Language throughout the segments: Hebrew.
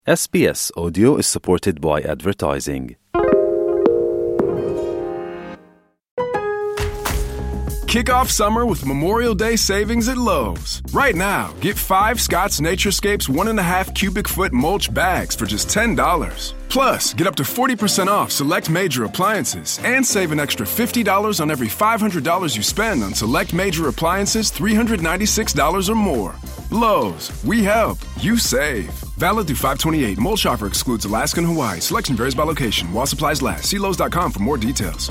SBS Audio is supported by advertising. Kick off summer with Memorial Day savings at Lowe's. Right now, get 5 Scott's Naturescapes 1.5 cubic foot mulch bags for just $10. Plus, get up to 40% off select major appliances and save an extra $50 on every $500 you spend on select major appliances $396 or more. Lowe's, we help, you save. Valid through 5/28. Mulch offer excludes Alaska and Hawaii. Selection varies by location. While supplies last. See Lowe's.com for more details.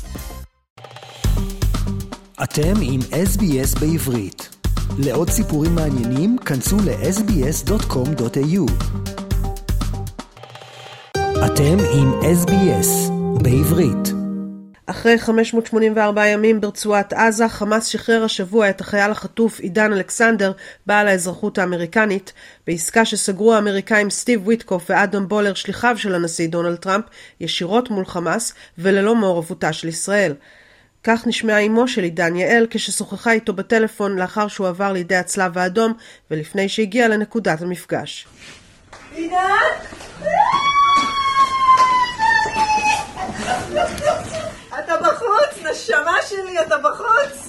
אתם עם SBS בעברית. לעוד סיפורים מעניינים, כנסו ל-sbs.com.au. אתם עם SBS בעברית. אחרי 584 ימים ברצועת עזה, חמאס שחרר השבוע את החייל החטוף עידן אלכסנדר, בעל האזרחות האמריקנית, בעסקה שסגרו האמריקאים סטיב ויטקוף ואדם בולר, שליחיו של הנשיא דונלד טראמפ, ישירות מול חמאס וללא מעורבותה של ישראל. כך נשמעה אמו של עידן, יעל, כששוחחה איתו בטלפון לאחר שהוא עבר לידי הצלב האדום ולפני שהגיע לנקודת המפגש. עידן? אתה בחוץ, נשמה שלי, אתה בחוץ?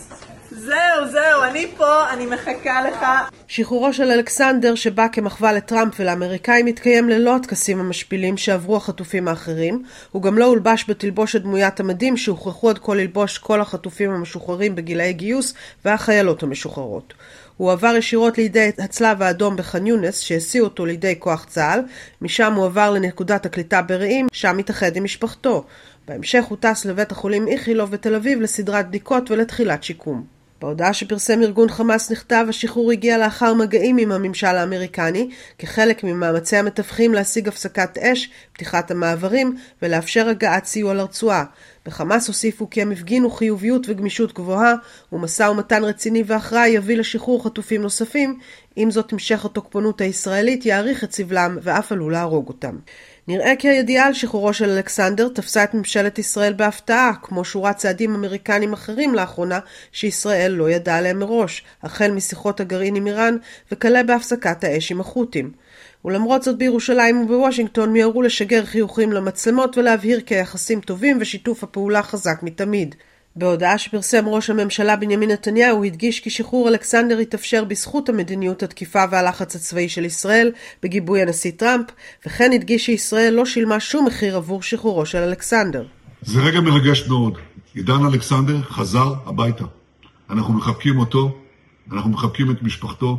זהו, אני פה, אני מחכה לך. שחרורו של אלכסנדר, שבא כמחווה לטראמפ ולאמריקאים, מתקיים ללא הטקסים המשפילים שעברו החטופים האחרים. הוא גם לא הולבש בתלבושת דמוית המדים שהוכרחו עד כה ללבוש כל החטופים המשוחררים בגילאי גיוס והחיילות המשוחררות. הוא עבר ישירות לידי הצלב האדום בח'אן יונס, שהסיעו אותו לידי כוח צה"ל. משם הוא עבר לנקודת הקליטה ברעים, שם התאחד עם משפחתו. בהמשך הוא טס לבית החולים איכילוב בתל אביב לסדרת בדיקות ולתחילת שיקום. בהודעה שפרסם ארגון חמאס נכתב, השחרור הגיע לאחר מגעים עם הממשל האמריקני, כחלק ממאמצי המתווכים להשיג הפסקת אש, פתיחת המעברים ולאפשר הגעת סיוע לרצועה. בחמאס הוסיפו כי הם הפגינו חיוביות וגמישות גבוהה, ומשא ומתן רציני ואחראי יביא לשחרור חטופים נוספים, עם זאת המשך התוקפנות הישראלית יאריך את סבלם ואף עלול להרוג אותם. נראה כי הידיעה על שחרורו של אלכסנדר תפסה את ממשלת ישראל בהפתעה, כמו שורת צעדים אמריקנים אחרים לאחרונה שישראל לא ידעה עליהם מראש, החל משיחות הגרעין עם איראן וכלה בהפסקת האש עם החות'ים. ולמרות זאת בירושלים ובוושינגטון מיהרו לשגר חיוכים למצלמות ולהבהיר כי היחסים טובים ושיתוף הפעולה חזק מתמיד. בהודעה שפרסם ראש הממשלה בנימין נתניהו, הוא הדגיש כי שחרור אלכסנדר יתאפשר בזכות המדיניות התקיפה והלחץ הצבאי של ישראל בגיבוי הנשיא טראמפ, וכן הדגיש שישראל לא שילמה שום מחיר עבור שחרורו של אלכסנדר. זה רגע מרגש מאוד. עידן אלכסנדר חזר הביתה. אנחנו מחבקים אותו, אנחנו מחבקים את משפחתו.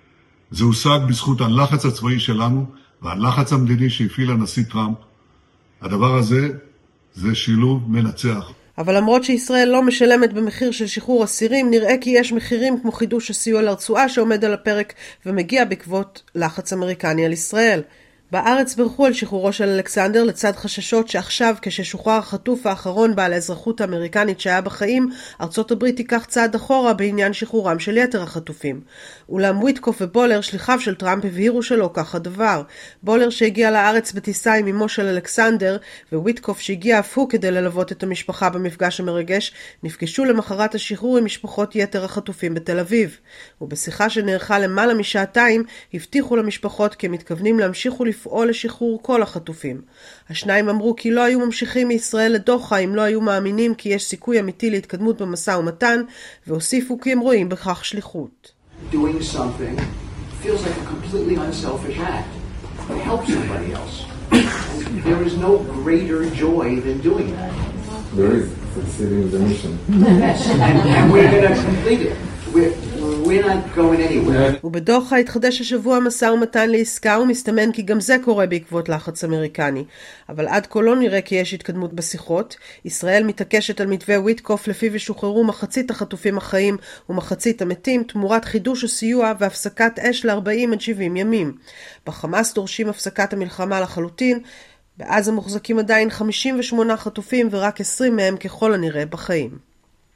זה הושג בזכות הלחץ הצבאי שלנו והלחץ המדיני שהפעיל הנשיא טראמפ. הדבר הזה זה שילוב מנצח. אבל למרות שישראל לא משלמת במחיר של שחרור אסירים, נראה כי יש מחירים כמו חידוש הסיוע לרצועה שעומד על הפרק ומגיע בעקבות לחץ אמריקני על ישראל. בארץ ברכו על שחרורו של אלכסנדר לצד חששות שעכשיו כששוחרר החטוף האחרון בעל האזרחות האמריקנית שהיה בחיים, ארצות הברית תיקח צעד אחורה בעניין שחרורם של יתר החטופים. אולם ויטקוף ובולר, שליחיו של טראמפ, הבהירו שלא כך הדבר. בולר שהגיע לארץ בטיסה עם אמו של אלכסנדר, וויטקוף שהגיע אף הוא כדי ללוות את המשפחה במפגש המרגש, נפגשו למחרת השחרור עם משפחות יתר החטופים בתל אביב. ובשיחה שנערכה למעלה משעתיים, הבטיחו למשפחות כי מתכוונים להמשיך לפעול לשחרור כל החטופים. השניים אמרו כי לא היו ממשיכים מישראל לדוחה אם לא היו מאמינים כי יש סיכוי אמיתי להתקדמות במשא ומתן, והוסיפו כי הם רואים בכך שליחות. Doing something feels like a completely unselfish act. It helps somebody else. There is no greater joy than doing that. There is. Succeeding the mission. Yes, and we're going to complete it. We're not going anywhere. ובדוחה התחדש השבוע משא ומתן לעסקה, ומסתמן כי גם זה קורה בעקבות לחץ אמריקני. אבל עד כה לא נראה כי יש התקדמות בשיחות. ישראל מתעקשת על מתווה ויטקוף לפיו ישוחררו מחצית החטופים החיים ומחצית המתים תמורת חידוש הסיוע והפסקת אש ל-40 עד 70 ימים. בחמאס דורשים הפסקת המלחמה לחלוטין. בעזה מוחזקים עדיין 58 חטופים ורק 20 מהם ככל הנראה בחיים.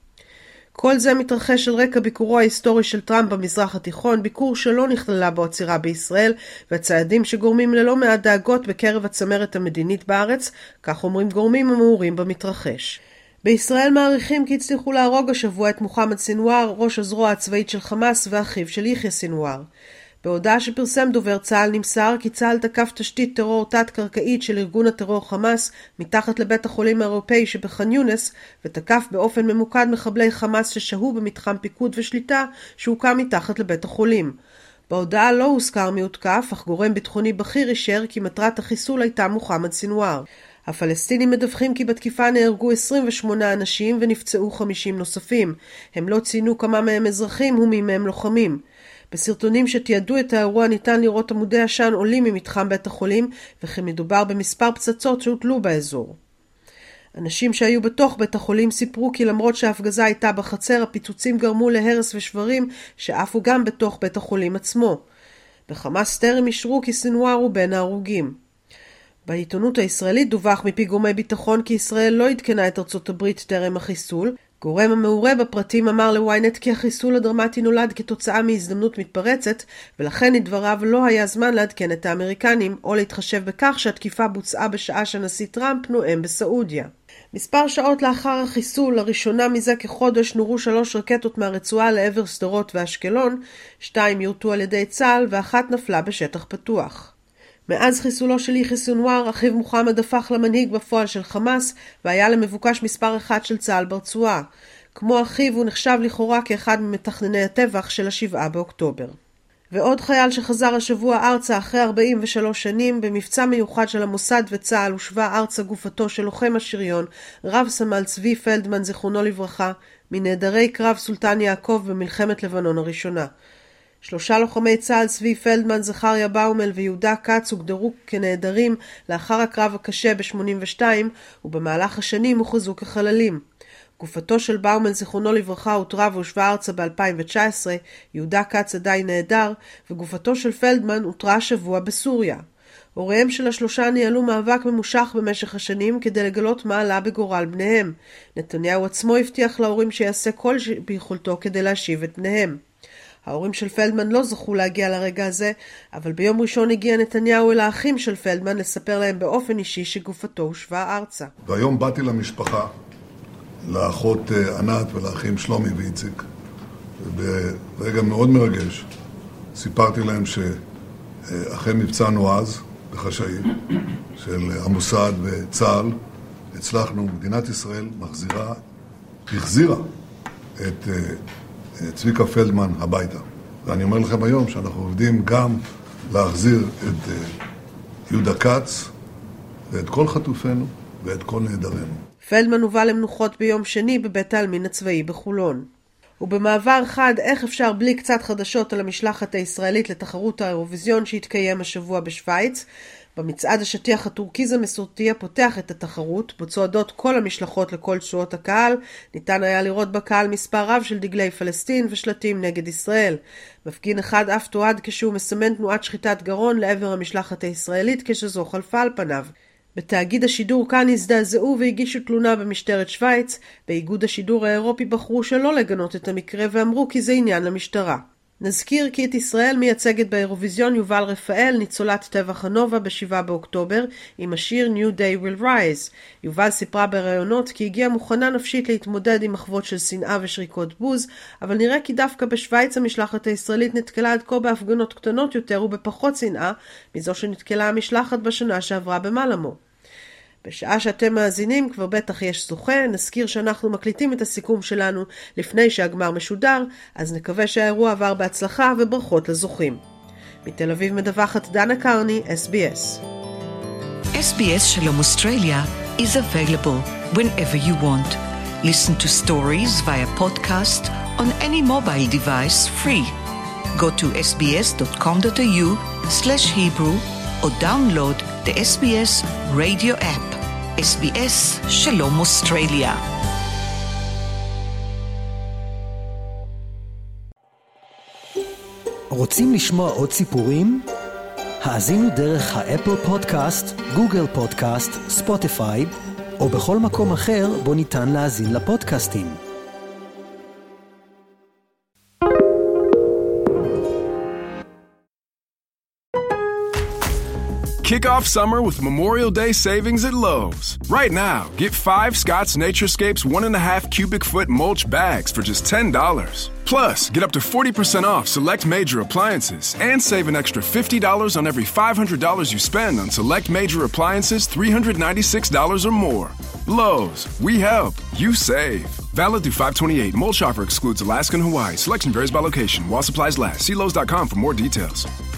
כל זה מתרחש על רקע ביקורו ההיסטורי של טראמפ במזרח התיכון, ביקור שלא נכללה בו עצירה בישראל, והצעדים שגורמים ללא מעט דאגות בקרב הצמרת המדינית בארץ, כך אומרים גורמים המעורים במתרחש. בישראל מעריכים כי הצליחו להרוג השבוע את מוחמד סינואר, ראש הזרוע הצבאית של חמאס ואחיו של יחיא סינואר. בהודעה שפרסם דובר צה"ל נמסר כי צה"ל תקף תשתית טרור תת-קרקעית של ארגון הטרור חמאס מתחת לבית החולים האירופאי שבח'אן יונס, ותקף באופן ממוקד מחבלי חמאס ששהו במתחם פיקוד ושליטה שהוקם מתחת לבית החולים. בהודעה לא הוזכר מי הותקף, אך גורם ביטחוני בכיר אישר כי מטרת החיסול הייתה מוחמד סינואר. הפלסטינים מדווחים כי בתקיפה נהרגו 28 אנשים ונפצעו 50 נוספים. הם לא ציינו כמה מהם אזרחים ומי מהם לוחמים. בסרטונים שתיעדו את האירוע ניתן לראות עמודי עשן עולים ממתחם בית החולים, וכי מדובר במספר פצצות שהוטלו באזור. אנשים שהיו בתוך בית החולים סיפרו כי למרות שההפגזה הייתה בחצר, הפיצוצים גרמו להרס ושברים שאפו גם בתוך בית החולים עצמו. בחמאס טרם אישרו כי סינואר הוא בין ההרוגים. בעיתונות הישראלית דווח מפי גורמי ביטחון כי ישראל לא עדכנה את ארצות הברית טרם החיסול. גורם המעורה בפרטים אמר לוויינט כי החיסול הדרמטי נולד כתוצאה מהזדמנות מתפרצת, ולכן לדבריו לא היה זמן לעדכן את האמריקנים או להתחשב בכך שהתקיפה בוצעה בשעה שנשיא טראמפ נואם בסעודיה. מספר שעות לאחר החיסול, לראשונה מזה כחודש, נורו 3 רקטות מהרצועה לעבר סדרות ואשקלון, 2 יורטו על ידי צה"ל ואחת נפלה בשטח פתוח. מאז חיסולו של יחיא סינואר, אחיו מוחמד הפך למנהיג בפועל של חמאס, והיה למבוקש מספר 1 של צה"ל ברצועה. כמו אחיו, הוא נחשב לכאורה כאחד ממתכנני הטבח של 7 באוקטובר. ועוד חייל שחזר השבוע ארצה אחרי 43 שנים, במבצע מיוחד של המוסד וצה"ל הושבה ארצה גופתו של לוחם השריון, רב סמל צבי פלדמן זיכרונו לברכה, מנעדרי קרב סולטן יעקב במלחמת לבנון הראשונה. 3 לוחמי צה"ל, צבי פלדמן, זכריה באומל ויהודה קץ, הוגדרו כנעדרים לאחר הקרב הקשה ב-82, ובמהלך השנים הוכרזו כחללים. גופתו של באומל זיכרונו לברכה הותרה והושבה ארצה ב-2019, יהודה קץ עדיין נעדר, וגופתו של פלדמן הותרה השבוע בסוריה. הוריהם של השלושה ניהלו מאבק ממושך במשך השנים כדי לגלות מה עלה בגורל בניהם. נתניהו עצמו הבטיח להורים שיעשה כל ביכולתו כדי להשיב את בניהם. ההורים של פלדמן לא זכו להגיע לרגע הזה, אבל ביום ראשון הגיע נתניהו אל האחים של פלדמן לספר להם באופן אישי שגופתו הושבה ארצה. והיום באתי למשפחה, לאחות ענת ולאחים שלומי ואיציק, וברגע מאוד מרגש סיפרתי להם שאחרי מבצע נועז בחשאי של המוסד וצה"ל, הצלחנו, מדינת ישראל החזירה את צביקה פלדמן הביתה. ואני אומר לכם היום שאנחנו עובדים גם להחזיר את יהודה קץ ואת כל חטופינו ואת כל נעדרינו. פלדמן הובא למנוחות ביום שני בבית העלמין הצבאי בחולון. ובמעבר חד, איך אפשר בלי קצת חדשות על המשלחת הישראלית לתחרות האירוויזיון שהתקיים השבוע בשוויץ? במצעד השטיח הטורקיז המסורתי הפותח את התחרות, בו צועדות כל המשלחות לכל תשואות הקהל, ניתן היה לראות בקהל מספר רב של דגלי פלסטין ושלטים נגד ישראל. מפגין אחד אף תועד כשהוא מסמן תנועת שחיטת גרון לעבר המשלחת הישראלית כשזו חלפה על פניו. בתאגיד השידור כאן הזדעזעו והגישו תלונה במשטרת שוויץ. באיגוד השידור האירופי בחרו שלא לגנות את המקרה ואמרו כי זה עניין למשטרה. נזכיר כי את ישראל מייצגת באירוויזיון יובל רפאל, ניצולת טבח הנובה ב-7 באוקטובר, עם השיר New Day Will Rise. יובל סיפרה בראיונות כי הגיעה מוכנה נפשית להתמודד עם מחוות של שנאה ושריקות בוז, אבל נראה כי דווקא בשוויץ המשלחת הישראלית נתקלה עד כה בהפגנות קטנות יותר ובפחות שנאה מזו שנתקלה המשלחת בשנה שעברה במלמו. בשעה שאתם מאזינים כבר בטח יש זוכה. נזכיר שאנחנו מקליטים את הסיכום שלנו לפני שהגמר משודר, אז נקווה שהאירוע עבר בהצלחה וברכות לזוכים. מתל אביב מדווחת דנה קרני, SBS. SBS שלום אוסטרליה is available whenever you want. Listen to stories via podcast on any mobile device free. Go to sbs.com.au/Hebrew or download the SBS radio app. SBS שלום אוסטרליה. רוצים לשמוע עוד סיפורים? האזינו דרך האפל פודקאסט, גוגל פודקאסט, ספוטיפיי, או בכל מקום אחר בו ניתן להאזין לפודקאסטים. Kick off summer with Memorial Day savings at Lowe's. Right now, get 5 Scott's Naturescapes 1.5 cubic foot mulch bags for just $10. Plus, get up to 40% off select major appliances and save an extra $50 on every $500 you spend on select major appliances $396 or more. Lowe's, we help, you save. Valid through 5/28. Mulch offer excludes Alaska and Hawaii. Selection varies by location while supplies last. See Lowe's.com for more details.